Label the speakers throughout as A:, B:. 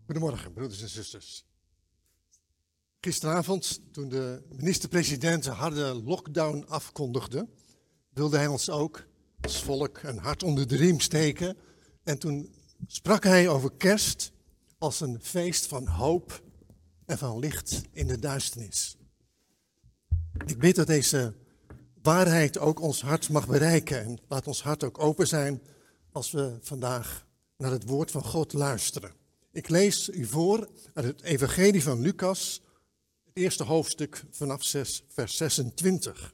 A: Goedemorgen, broeders en zusters. Gisteravond, toen de minister-president een harde lockdown afkondigde, wilde hij ons ook als volk een hart onder de riem steken. En toen sprak hij over kerst als een feest van hoop en van licht in de duisternis. Ik bid dat deze waarheid ook ons hart mag bereiken. En laat ons hart ook open zijn als we vandaag naar het woord van God luisteren. Ik lees u voor uit het Evangelie van Lucas, het eerste hoofdstuk vanaf vers 26.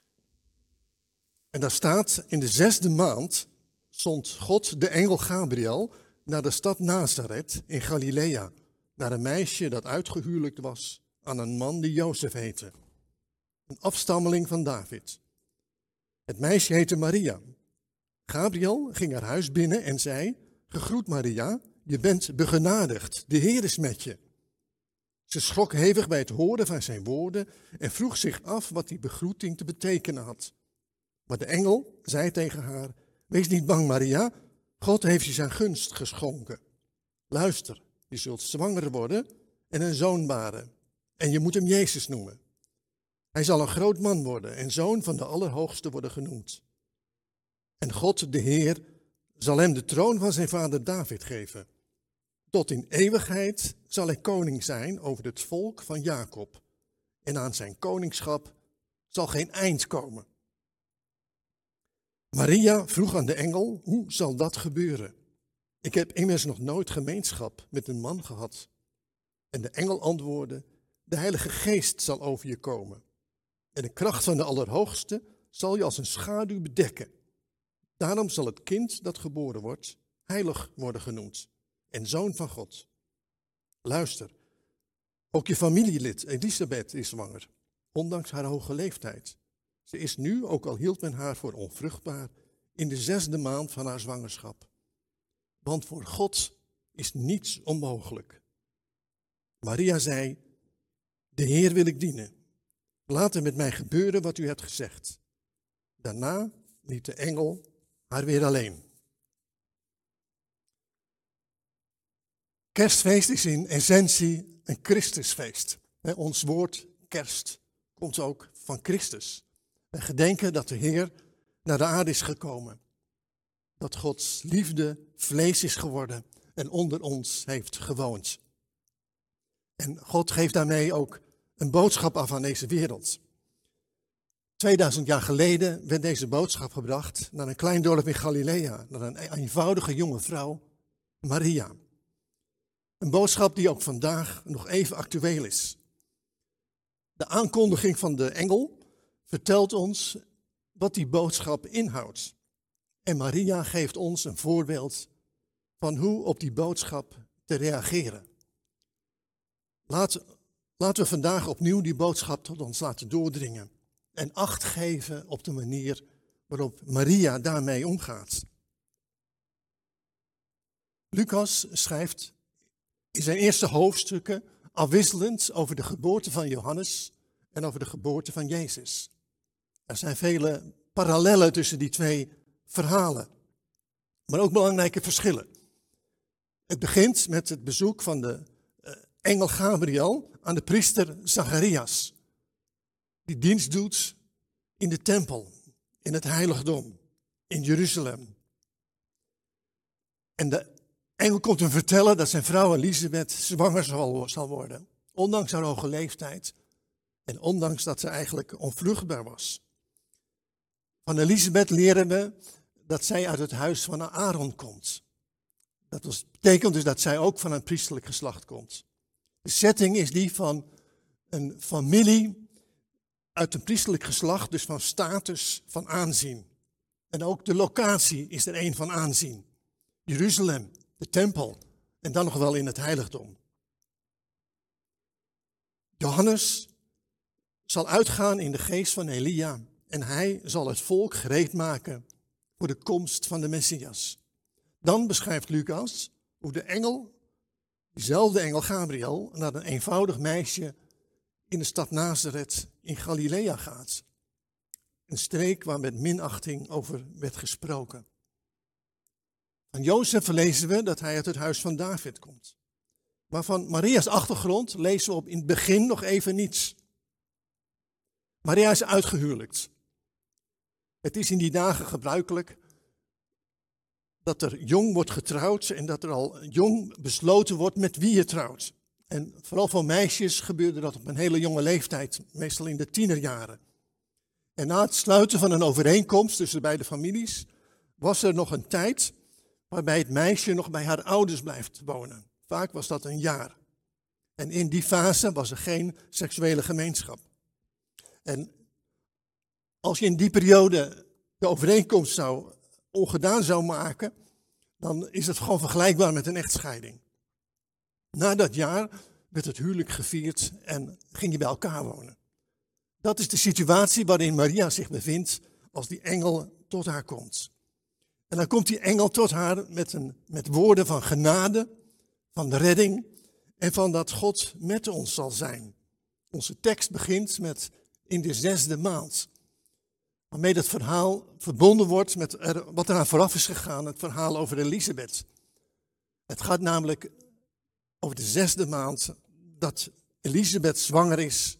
A: En daar staat: in de 6e maand zond God de engel Gabriel naar de stad Nazareth in Galilea, naar een meisje dat uitgehuwelijkt was aan een man die Jozef heette, een afstammeling van David. Het meisje heette Maria. Gabriel ging haar huis binnen en zei: gegroet Maria, je bent begenadigd, de Heer is met je. Ze schrok hevig bij het horen van zijn woorden en vroeg zich af wat die begroeting te betekenen had. Maar de engel zei tegen haar: wees niet bang Maria, God heeft je zijn gunst geschonken. Luister, je zult zwanger worden en een zoon baren en je moet hem Jezus noemen. Hij zal een groot man worden en zoon van de Allerhoogste worden genoemd. En God, de Heer, zal hem de troon van zijn vader David geven. Tot in eeuwigheid zal hij koning zijn over het volk van Jacob. En aan zijn koningschap zal geen eind komen. Maria vroeg aan de engel: hoe zal dat gebeuren? Ik heb immers nog nooit gemeenschap met een man gehad. En de engel antwoordde: de Heilige Geest zal over je komen. En de kracht van de Allerhoogste zal je als een schaduw bedekken. Daarom zal het kind dat geboren wordt heilig worden genoemd en zoon van God. Luister, ook je familielid Elisabeth is zwanger, ondanks haar hoge leeftijd. Ze is nu, ook al hield men haar voor onvruchtbaar, in de 6e maand van haar zwangerschap. Want voor God is niets onmogelijk. Maria zei: de Heer wil ik dienen. Laat er met mij gebeuren wat u hebt gezegd. Daarna liet de engel haar weer alleen. Kerstfeest is in essentie een Christusfeest. Ons woord kerst komt ook van Christus. We gedenken dat de Heer naar de aarde is gekomen. Dat Gods liefde vlees is geworden en onder ons heeft gewoond. En God geeft daarmee ook een boodschap af aan deze wereld. 2000 jaar geleden werd deze boodschap gebracht naar een klein dorp in Galilea, naar een eenvoudige jonge vrouw, Maria. Een boodschap die ook vandaag nog even actueel is. De aankondiging van de engel vertelt ons wat die boodschap inhoudt. En Maria geeft ons een voorbeeld van hoe op die boodschap te reageren. Laten we vandaag opnieuw die boodschap tot ons laten doordringen. En acht geven op de manier waarop Maria daarmee omgaat. Lucas schrijft in zijn eerste hoofdstukken afwisselend over de geboorte van Johannes en over de geboorte van Jezus. Er zijn vele parallellen tussen die twee verhalen, maar ook belangrijke verschillen. Het begint met het bezoek van de engel Gabriel aan de priester Zacharias, die dienst doet in de tempel, in het heiligdom, in Jeruzalem. En de engel komt hem vertellen dat zijn vrouw Elisabeth zwanger zal worden, ondanks haar hoge leeftijd en ondanks dat ze eigenlijk onvruchtbaar was. Van Elisabeth leren we dat zij uit het huis van Aaron komt. Dat betekent dus dat zij ook van een priesterlijk geslacht komt. De setting is die van een familie uit een priesterlijk geslacht, dus van status, van aanzien. En ook de locatie is er een van aanzien. Jeruzalem, de tempel en dan nog wel in het heiligdom. Johannes zal uitgaan in de geest van Elia en hij zal het volk gereed maken voor de komst van de Messias. Dan beschrijft Lucas hoe de engel, diezelfde engel Gabriel, naar een eenvoudig meisje in de stad Nazareth in Galilea gaat. Een streek waar met minachting over werd gesproken. Van Jozef lezen we dat hij uit het huis van David komt. Maar van Maria's achtergrond lezen we in het begin nog even niets. Maria is uitgehuwelijkt. Het is in die dagen gebruikelijk dat er jong wordt getrouwd en dat er al jong besloten wordt met wie je trouwt. En vooral voor meisjes gebeurde dat op een hele jonge leeftijd, meestal in de tienerjaren. En na het sluiten van een overeenkomst tussen beide families was er nog een tijd waarbij het meisje nog bij haar ouders blijft wonen. Vaak was dat een jaar. En in die fase was er geen seksuele gemeenschap. En als je in die periode de overeenkomst ongedaan zou maken, dan is het gewoon vergelijkbaar met een echtscheiding. Na dat jaar werd het huwelijk gevierd en ging je bij elkaar wonen. Dat is de situatie waarin Maria zich bevindt als die engel tot haar komt. En dan komt die engel tot haar met woorden van genade, van redding en van dat God met ons zal zijn. Onze tekst begint met in de 6e maand. Waarmee dat verhaal verbonden wordt met wat eraan vooraf is gegaan, het verhaal over Elisabeth. Het gaat namelijk over de 6e maand dat Elisabeth zwanger is.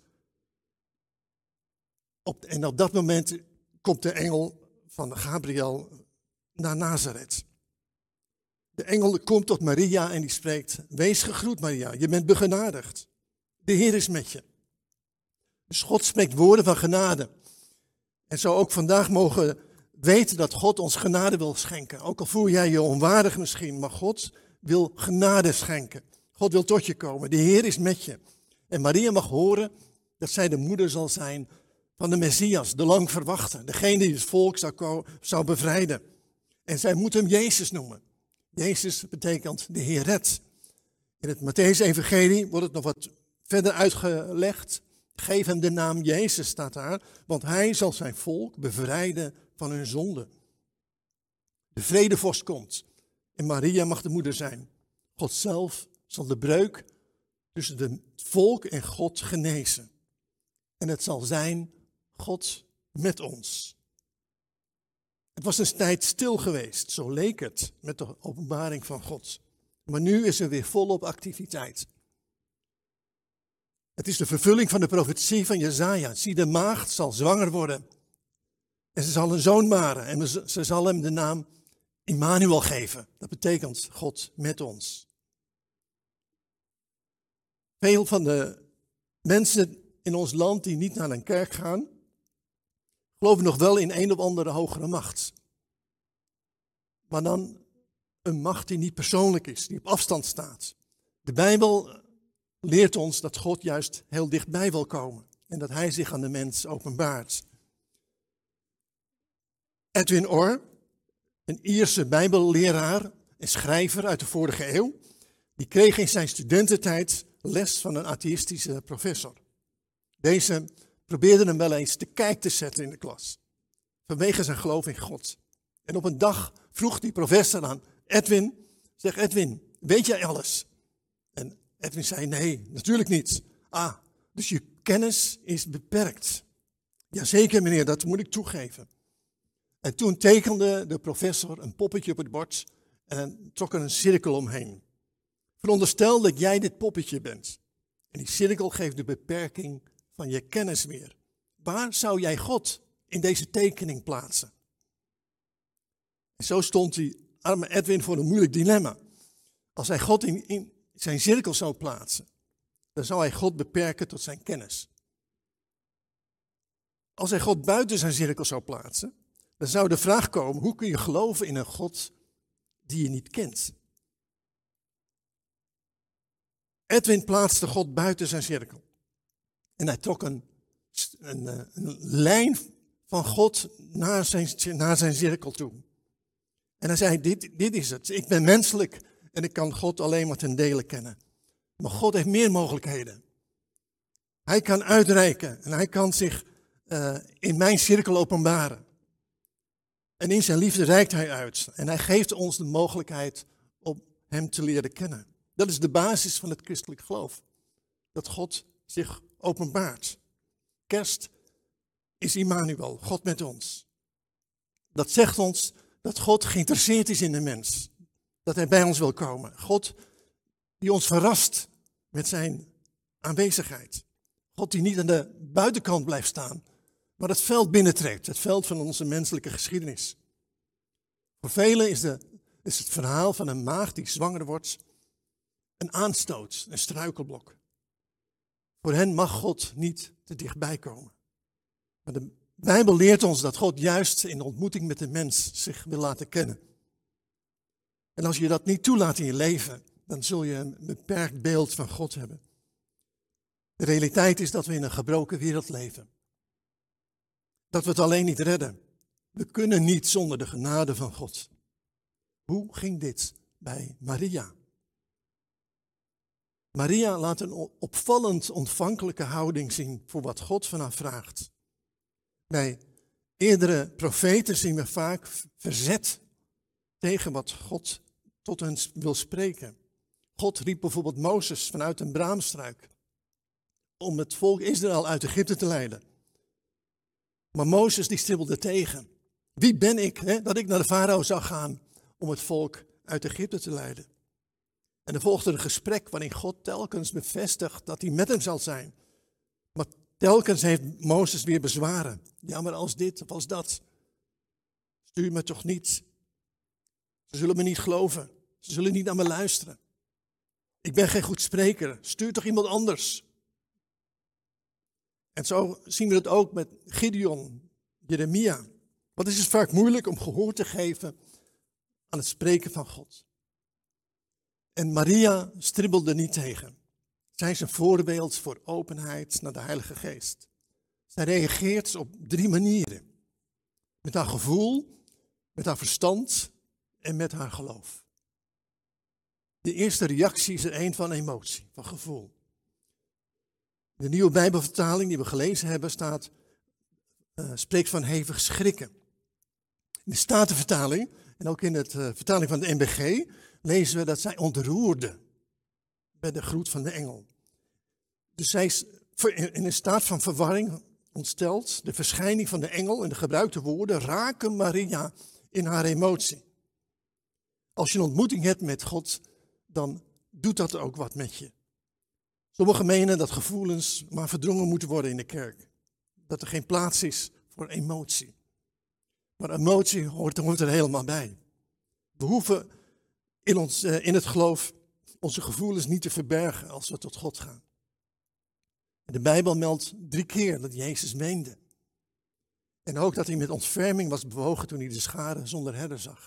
A: En op dat moment komt de engel van Gabriel naar Nazareth. De engel komt tot Maria en die spreekt: wees gegroet Maria, je bent begenadigd. De Heer is met je. Dus God spreekt woorden van genade. En zo ook vandaag mogen weten dat God ons genade wil schenken. Ook al voel jij je onwaardig misschien, maar God wil genade schenken. God wil tot je komen. De Heer is met je. En Maria mag horen dat zij de moeder zal zijn van de Messias, de lang verwachte. Degene die het volk zou bevrijden. En zij moet hem Jezus noemen. Jezus betekent de Heer redt. In het Mattheüs-evangelie wordt het nog wat verder uitgelegd. Geef hem de naam Jezus, staat daar, want hij zal zijn volk bevrijden van hun zonde. De vredevorst komt en Maria mag de moeder zijn. God zelf zal de breuk tussen het volk en God genezen. En het zal zijn God met ons. Het was een tijd stil geweest, zo leek het met de openbaring van God. Maar nu is er weer volop activiteit. Het is de vervulling van de profetie van Jesaja. Zie, de maagd zal zwanger worden. En ze zal een zoon baren. En ze zal hem de naam Immanuel geven. Dat betekent God met ons. Veel van de mensen in ons land die niet naar een kerk gaan, geloven nog wel in een of andere hogere macht. Maar dan een macht die niet persoonlijk is, die op afstand staat. De Bijbel leert ons dat God juist heel dichtbij wil komen en dat hij zich aan de mens openbaart. Edwin Orr, een Ierse Bijbelleraar en schrijver uit de vorige eeuw, die kreeg in zijn studententijd les van een atheïstische professor. Deze probeerde hem wel eens te kijk te zetten in de klas, vanwege zijn geloof in God. En op een dag vroeg die professor aan Edwin, zeg Edwin, weet jij alles? En Edwin zei, nee, natuurlijk niet. Ah, dus je kennis is beperkt. Jazeker meneer, dat moet ik toegeven. En toen tekende de professor een poppetje op het bord en trok er een cirkel omheen. Veronderstel dat jij dit poppetje bent. En die cirkel geeft de beperking van je kennis weer. Waar zou jij God in deze tekening plaatsen? En zo stond die arme Edwin voor een moeilijk dilemma. Als hij God in zijn cirkel zou plaatsen, dan zou hij God beperken tot zijn kennis. Als hij God buiten zijn cirkel zou plaatsen, dan zou de vraag komen, hoe kun je geloven in een God die je niet kent? Edwin plaatste God buiten zijn cirkel. En hij trok een lijn van God naar zijn cirkel toe. En hij zei, dit is het. Ik ben menselijk en ik kan God alleen maar ten dele kennen. Maar God heeft meer mogelijkheden. Hij kan uitreiken en hij kan zich in mijn cirkel openbaren. En in zijn liefde reikt hij uit. En hij geeft ons de mogelijkheid om hem te leren kennen. Dat is de basis van het christelijk geloof. Dat God zich openbaart. Kerst is Immanuel, God met ons. Dat zegt ons dat God geïnteresseerd is in de mens. Dat hij bij ons wil komen. God die ons verrast met zijn aanwezigheid. God die niet aan de buitenkant blijft staan, maar het veld binnentrekt, het veld van onze menselijke geschiedenis. Voor velen is het verhaal van een maagd die zwanger wordt een aanstoot, een struikelblok. Voor hen mag God niet te dichtbij komen. Maar de Bijbel leert ons dat God juist in de ontmoeting met de mens zich wil laten kennen. En als je dat niet toelaat in je leven, dan zul je een beperkt beeld van God hebben. De realiteit is dat we in een gebroken wereld leven. Dat we het alleen niet redden. We kunnen niet zonder de genade van God. Hoe ging dit bij Maria? Maria laat een opvallend ontvankelijke houding zien voor wat God van haar vraagt. Bij eerdere profeten zien we vaak verzet tegen wat God tot hen wil spreken. God riep bijvoorbeeld Mozes vanuit een braamstruik om het volk Israël uit Egypte te leiden. Maar Mozes die stribbelde tegen. Wie ben ik, dat ik naar de farao zou gaan om het volk uit Egypte te leiden? En er volgde een gesprek waarin God telkens bevestigt dat hij met hem zal zijn. Maar telkens heeft Mozes weer bezwaren. Ja, maar als dit of als dat. Stuur me toch niet. Ze zullen me niet geloven. Ze zullen niet naar me luisteren. Ik ben geen goed spreker. Stuur toch iemand anders. En zo zien we het ook met Gideon, Jeremia. Wat is het vaak moeilijk om gehoor te geven aan het spreken van God. En Maria stribbelde niet tegen. Zij is een voorbeeld voor openheid naar de Heilige Geest. Zij reageert op 3 manieren. Met haar gevoel, met haar verstand en met haar geloof. De eerste reactie is er een van emotie, van gevoel. De nieuwe Bijbelvertaling die we gelezen hebben spreekt van hevig schrikken. In de Statenvertaling en ook in de vertaling van de NBG lezen we dat zij ontroerde bij de groet van de engel. Dus zij is in een staat van verwarring ontsteld. De verschijning van de engel en de gebruikte woorden raken Maria in haar emotie. Als je een ontmoeting hebt met God, dan doet dat ook wat met je. Sommigen menen dat gevoelens maar verdrongen moeten worden in de kerk. Dat er geen plaats is voor emotie. Maar emotie hoort er helemaal bij. We hoeven in het geloof onze gevoelens niet te verbergen als we tot God gaan. De Bijbel meldt 3 keer dat Jezus meende. En ook dat hij met ontferming was bewogen toen hij de scharen zonder herder zag.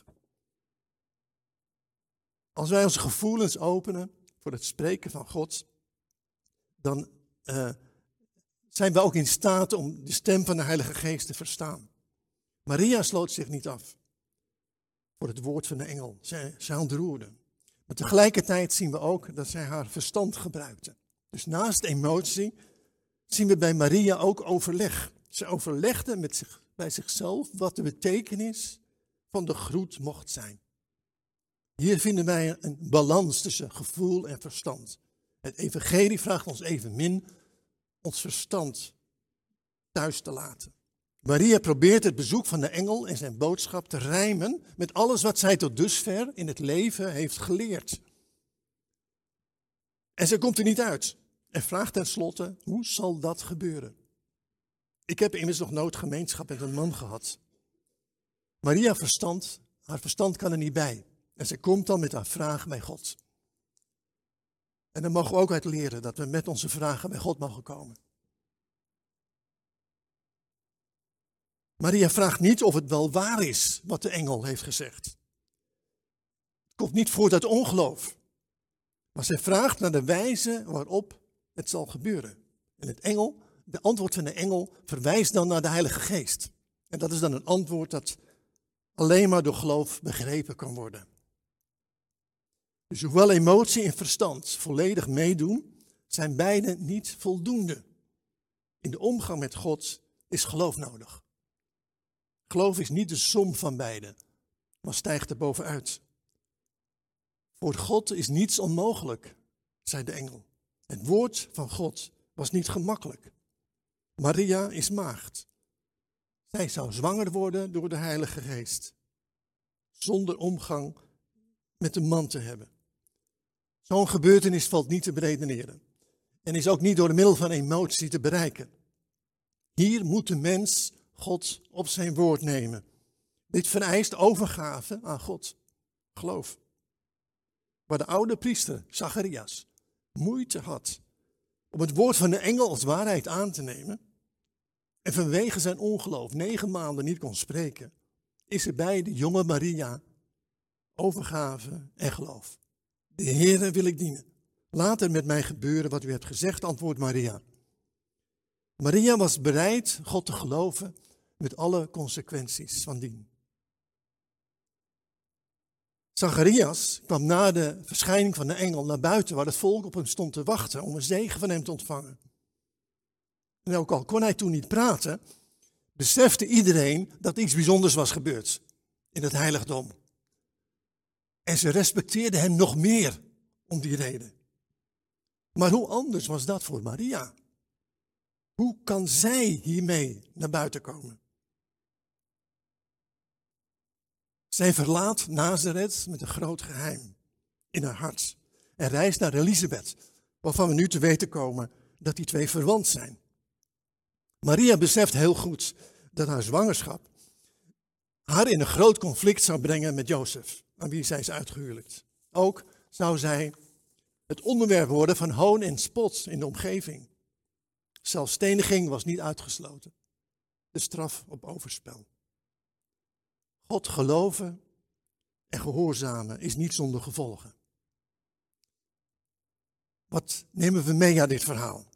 A: Als wij onze gevoelens openen voor het spreken van God, dan zijn we ook in staat om de stem van de Heilige Geest te verstaan. Maria sloot zich niet af voor het woord van de engel. Zij ontroerde. Maar tegelijkertijd zien we ook dat zij haar verstand gebruikte. Dus naast emotie zien we bij Maria ook overleg. Ze overlegde bij zichzelf wat de betekenis van de groet mocht zijn. Hier vinden wij een balans tussen gevoel en verstand. Het evangelie vraagt ons evenmin ons verstand thuis te laten. Maria probeert het bezoek van de engel en zijn boodschap te rijmen met alles wat zij tot dusver in het leven heeft geleerd. En ze komt er niet uit en vraagt tenslotte, hoe zal dat gebeuren? Ik heb immers nog nooit gemeenschap met een man gehad. Haar verstand kan er niet bij. En ze komt dan met haar vraag bij God. En dan mogen we ook uit leren dat we met onze vragen bij God mogen komen. Maria vraagt niet of het wel waar is wat de engel heeft gezegd. Het komt niet voort uit ongeloof. Maar zij vraagt naar de wijze waarop het zal gebeuren. En de antwoord van de engel verwijst dan naar de Heilige Geest. En dat is dan een antwoord dat alleen maar door geloof begrepen kan worden. Dus hoewel emotie en verstand volledig meedoen, zijn beide niet voldoende. In de omgang met God is geloof nodig. Geloof is niet de som van beide, maar stijgt er bovenuit. Voor God is niets onmogelijk, zei de engel. Het woord van God was niet gemakkelijk. Maria is maagd. Zij zou zwanger worden door de Heilige Geest, zonder omgang met een man te hebben. Zo'n gebeurtenis valt niet te beredeneren en is ook niet door middel van emotie te bereiken. Hier moet de mens God op zijn woord nemen. Dit vereist overgave aan God. Geloof. Waar de oude priester, Zacharias, moeite had om het woord van de engel als waarheid aan te nemen en vanwege zijn ongeloof 9 maanden niet kon spreken, is er bij de jonge Maria overgave en geloof. De Heere wil ik dienen. Laat er met mij gebeuren wat u hebt gezegd, antwoordt Maria. Maria was bereid God te geloven met alle consequenties van dien. Zacharias kwam na de verschijning van de engel naar buiten waar het volk op hem stond te wachten om een zegen van hem te ontvangen. En ook al kon hij toen niet praten, besefte iedereen dat iets bijzonders was gebeurd in het heiligdom. En ze respecteerden hem nog meer om die reden. Maar hoe anders was dat voor Maria? Hoe kan zij hiermee naar buiten komen? Zij verlaat Nazareth met een groot geheim in haar hart en reist naar Elisabeth, waarvan we nu te weten komen dat die 2 verwant zijn. Maria beseft heel goed dat haar zwangerschap haar in een groot conflict zou brengen met Jozef, aan wie zij is uitgehuwelijkt. Ook zou zij het onderwerp worden van hoon en spot in de omgeving. Zelfs steniging was niet uitgesloten. De straf op overspel. God geloven en gehoorzamen is niet zonder gevolgen. Wat nemen we mee uit dit verhaal?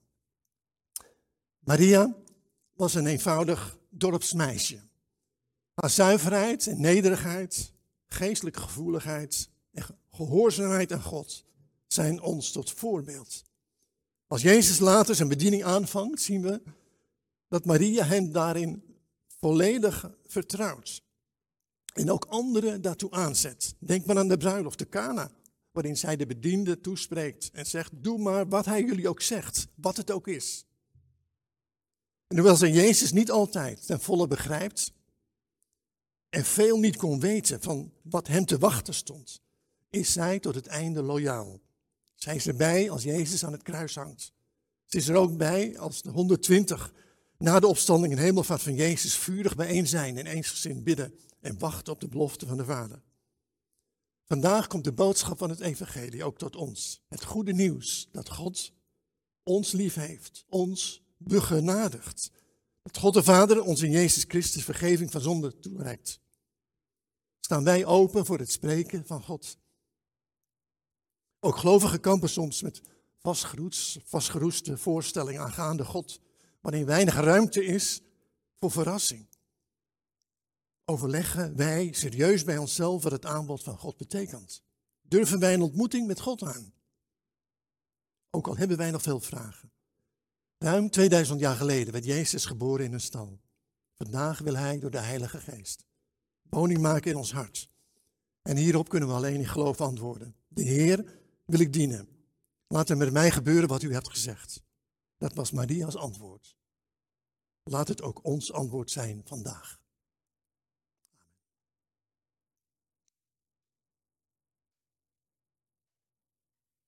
A: Maria was een eenvoudig dorpsmeisje. Haar zuiverheid en nederigheid, geestelijke gevoeligheid en gehoorzaamheid aan God zijn ons tot voorbeeld. Als Jezus later zijn bediening aanvangt, zien we dat Maria hem daarin volledig vertrouwt. En ook anderen daartoe aanzet. Denk maar aan de bruiloft, de Kana, waarin zij de bediende toespreekt en zegt, doe maar wat hij jullie ook zegt, wat het ook is. En hoewel zij Jezus niet altijd ten volle begrijpt en veel niet kon weten van wat hem te wachten stond, is zij tot het einde loyaal. Zij is erbij als Jezus aan het kruis hangt. Ze is er ook bij als de 120 na de opstanding en hemelvaart van Jezus vurig bijeen zijn en eensgezind bidden en wachten op de belofte van de Vader. Vandaag komt de boodschap van het evangelie ook tot ons. Het goede nieuws dat God ons lief heeft, ons begenadigt. Dat God de Vader ons in Jezus Christus vergeving van zonde toereikt. Staan wij open voor het spreken van God? Ook gelovigen kampen soms met vastgeroeste voorstellingen aangaande God, waarin weinig ruimte is voor verrassing. Overleggen wij serieus bij onszelf wat het aanbod van God betekent? Durven wij een ontmoeting met God aan? Ook al hebben wij nog veel vragen. Ruim 2000 jaar geleden werd Jezus geboren in een stal. Vandaag wil hij door de Heilige Geest woning maken in ons hart. En hierop kunnen we alleen in geloof antwoorden. De Heer wil ik dienen. Laat er met mij gebeuren wat u hebt gezegd. Dat was Maria's antwoord. Laat het ook ons antwoord zijn vandaag.